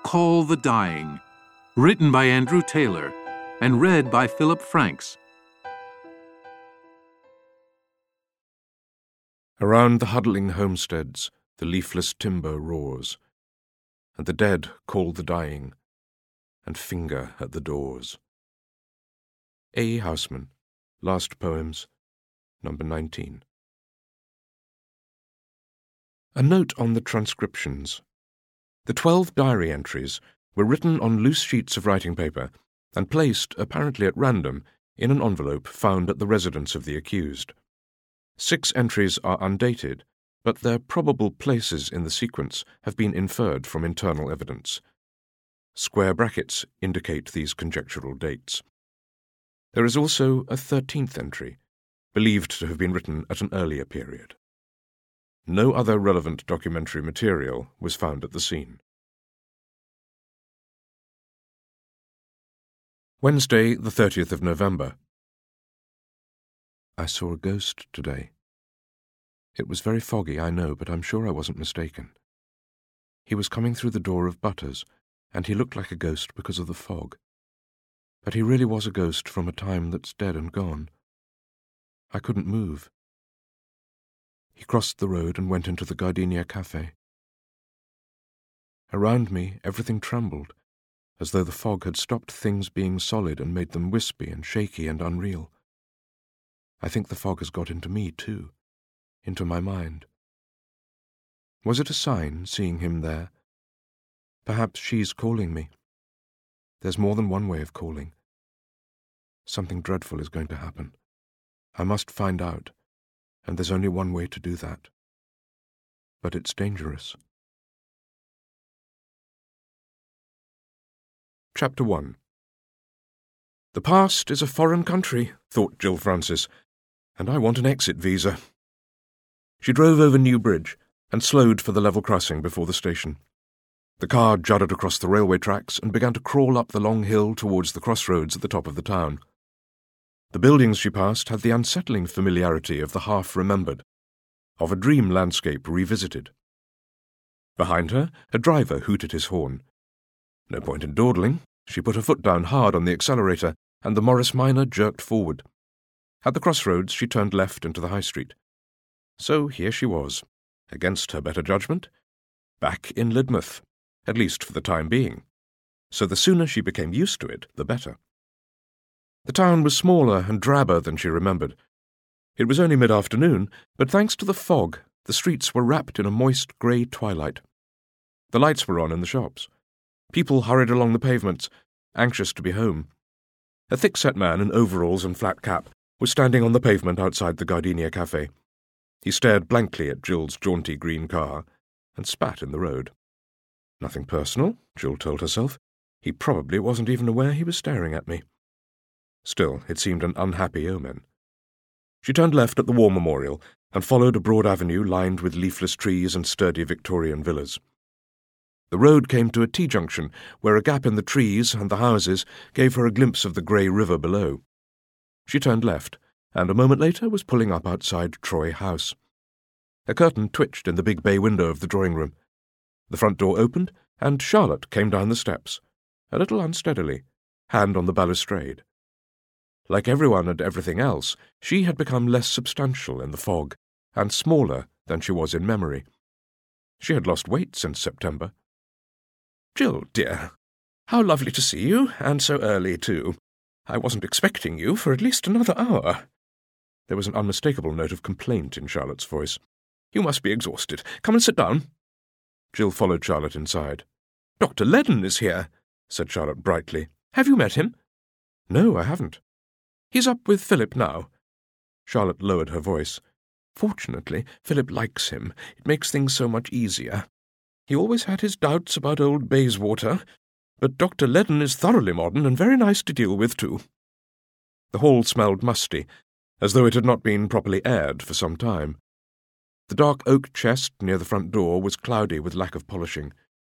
Call the Dying, written by Andrew Taylor and read by Philip Franks. Around the huddling homesteads, the leafless timber roars, and the dead call the dying, and finger at the doors. A. Houseman, Last Poems, number 19. A note on the transcriptions. The 12 diary entries were written on loose sheets of writing paper and placed, apparently at random, in an envelope found at the residence of the accused. 6 entries are undated, but their probable places in the sequence have been inferred from internal evidence. Square brackets indicate these conjectural dates. There is also a 13th entry, believed to have been written at an earlier period. No other relevant documentary material was found at the scene. Wednesday, the 30th of November. I saw a ghost today. It was very foggy, I know, but I'm sure I wasn't mistaken. He was coming through the door of Butters, and he looked like a ghost because of the fog. But he really was a ghost from a time that's dead and gone. I couldn't move. He crossed the road and went into the Gardenia Café. Around me, everything trembled, as though the fog had stopped things being solid and made them wispy and shaky and unreal. I think the fog has got into me, too, into my mind. Was it a sign, seeing him there? Perhaps she's calling me. There's more than one way of calling. Something dreadful is going to happen. I must find out, and there's only one way to do that. But it's dangerous. Chapter 1. The past is a foreign country, thought Jill Francis, and I want an exit visa. She drove over New Bridge and slowed for the level crossing before the station. The car juddered across the railway tracks and began to crawl up the long hill towards the crossroads at the top of the town. The buildings she passed had the unsettling familiarity of the half-remembered, of a dream landscape revisited. Behind her, a driver hooted his horn. No point in dawdling. She put her foot down hard on the accelerator, and the Morris Minor jerked forward. At the crossroads, she turned left into the high street. So here she was, against her better judgment, back in Lydmouth, at least for the time being. So the sooner she became used to it, the better. The town was smaller and drabber than she remembered. It was only mid-afternoon, but thanks to the fog, the streets were wrapped in a moist grey twilight. The lights were on in the shops. People hurried along the pavements, anxious to be home. A thick-set man in overalls and flat cap was standing on the pavement outside the Gardenia Café. He stared blankly at Jill's jaunty green car and spat in the road. Nothing personal, Jill told herself. He probably wasn't even aware he was staring at me. Still, it seemed an unhappy omen. She turned left at the War Memorial and followed a broad avenue lined with leafless trees and sturdy Victorian villas. The road came to a T-junction where a gap in the trees and the houses gave her a glimpse of the grey river below. She turned left, and a moment later was pulling up outside Troy House. A curtain twitched in the big bay window of the drawing room. The front door opened, and Charlotte came down the steps, a little unsteadily, hand on the balustrade. Like everyone and everything else, she had become less substantial in the fog, and smaller than she was in memory. She had lost weight since September. "Jill, dear, how lovely to see you, and so early, too. I wasn't expecting you for at least another hour." There was an unmistakable note of complaint in Charlotte's voice. "You must be exhausted. Come and sit down." Jill followed Charlotte inside. "Dr. Leaden is here," said Charlotte brightly. "Have you met him?" "No, I haven't." "He's up with Philip now." Charlotte lowered her voice. "Fortunately, Philip likes him. It makes things so much easier. He always had his doubts about old Bayswater, but Dr. Leaden is thoroughly modern and very nice to deal with, too." The hall smelled musty, as though it had not been properly aired for some time. The dark oak chest near the front door was cloudy with lack of polishing,